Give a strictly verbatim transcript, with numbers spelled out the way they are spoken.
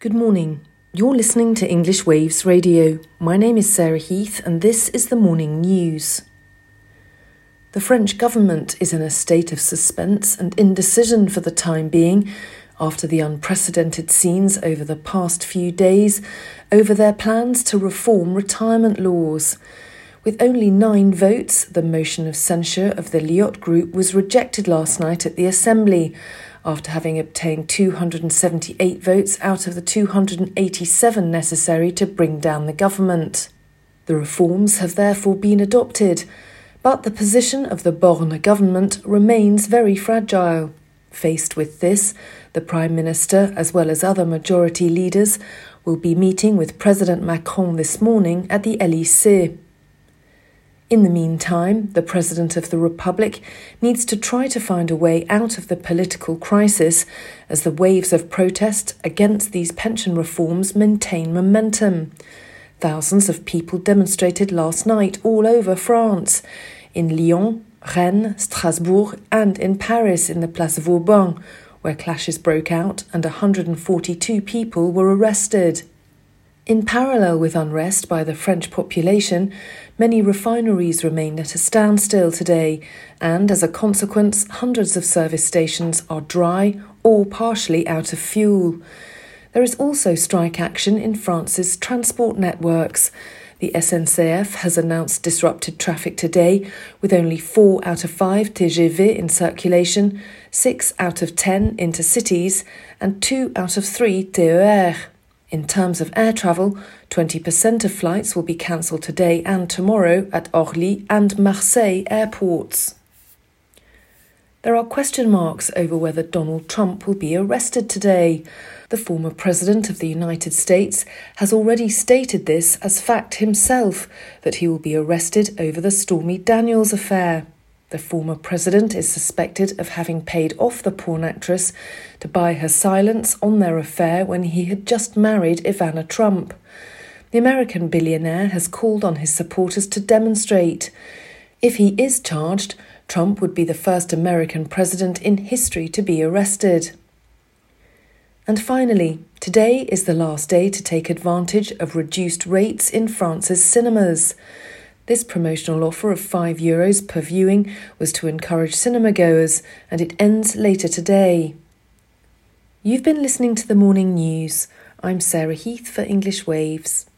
Good morning. You're listening to English Waves Radio. My name is Sarah Heath and this is the morning news. The French government is in a state of suspense and indecision for the time being after the unprecedented scenes over the past few days over their plans to reform retirement laws. With only nine votes, the motion of censure of the Lyot Group was rejected last night at the Assembly, after having obtained two hundred seventy-eight votes out of the two hundred eighty-seven necessary to bring down the government. The reforms have therefore been adopted, but the position of the Borne government remains very fragile. Faced with this, the Prime Minister, as well as other majority leaders, will be meeting with President Macron this morning at the Élysée. In the meantime, the President of the Republic needs to try to find a way out of the political crisis as the waves of protest against these pension reforms maintain momentum. Thousands of people demonstrated last night all over France, in Lyon, Rennes, Strasbourg and in Paris in the Place Vauban, where clashes broke out and one hundred forty-two people were arrested. In parallel with unrest by the French population, many refineries remained at a standstill today, and as a consequence, hundreds of service stations are dry or partially out of fuel. There is also strike action in France's transport networks. The S N C F has announced disrupted traffic today, with only four out of five T G V in circulation, six out of ten intercities, and two out of three T E R. In terms of air travel, twenty percent of flights will be cancelled today and tomorrow at Orly and Marseille airports. There are question marks over whether Donald Trump will be arrested today. The former president of the United States has already stated this as fact himself, that he will be arrested over the Stormy Daniels affair. The former president is suspected of having paid off the porn actress to buy her silence on their affair when he had just married Ivana Trump. The American billionaire has called on his supporters to demonstrate. If he is charged, Trump would be the first American president in history to be arrested. And finally, today is the last day to take advantage of reduced rates in France's cinemas. This promotional offer of five euros per viewing was to encourage cinema goers, and it ends later today. You've been listening to the morning news. I'm Sarah Heath for English Waves.